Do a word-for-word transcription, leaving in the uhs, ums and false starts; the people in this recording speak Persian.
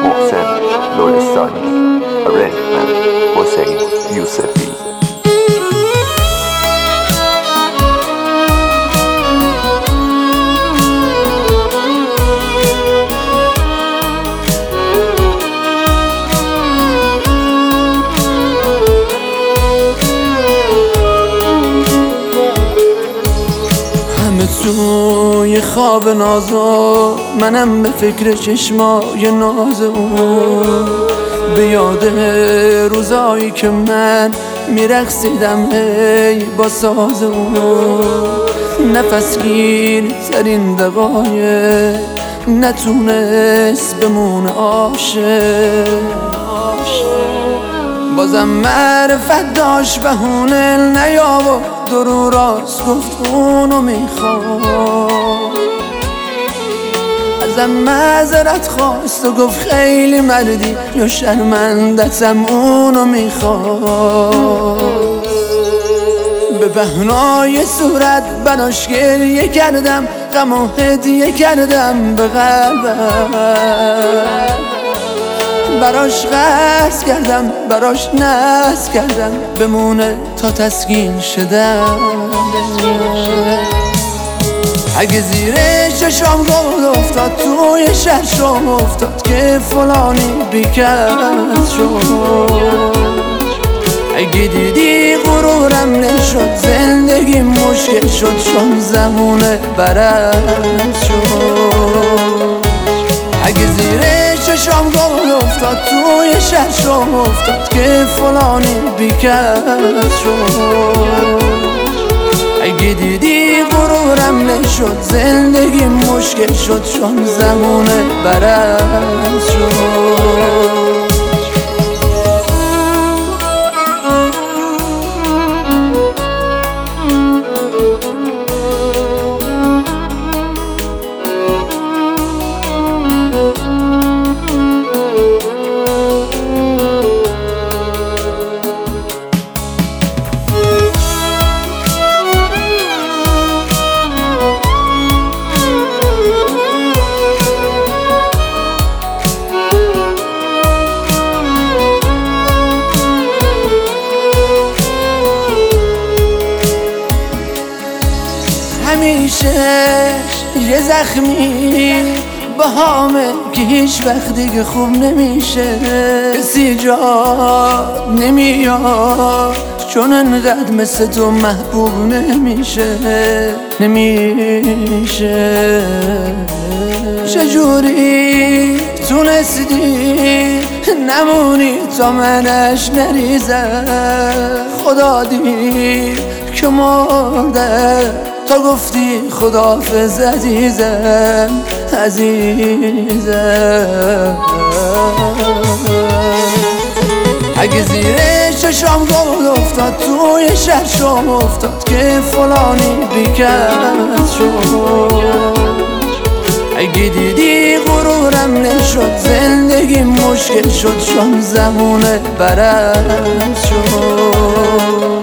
محسن لرستانی. Arrangement حسین یوسفی. توی خواب نازا منم به فکر چشمای ناز اون، به یاد روزایی که من میرقصیدم هی با ساز اون. نفس گیر ترین دقایق نتونست بمونه عاشق، بازم معرفت داشت بهونه نیاورد درو راست گفت اونو میخواد. ازم معذرت خواست و گفت خیلی مردی یا شرمندتم اونو میخواد. به بهنای صورت براش گریه کردم، غم و هدیه کردم به قلبم، براش قرض کردم براش ناز کردم بمونه تا تسکین شدم. اگه زیر چشام گل افتاد توی شرشم افتاد که فلانی بیکس شد. اگه دیدی غرورم نشد زندگی مشکل شد چون زمونه برعکس شد. اگه زیر چشام گل افتاد توی شرشم افتاد که فلانی بیکس شد. اگه دیدی غرورم نشد زندگی مشکل شد چون زمونه برعکس شد. همیشه یه زخمی با همه که هیچ وقت دیگه خوب نمیشه. کسی جا نمیاد چون انقدر مثل تو محبوب نمیشه نمیشه. چجوری تونستی نمونی تا منش نریزم؟ خدا دید که مرده تا گفتی خداحافظ عزیزم عزیزم. اگه زیر چشام گل افتاد توی شرشم افتاد که فلانی بیکس شد. اگه دیدی غرورم نشد زندگی مشکل شد چون زمونه برعکس شد.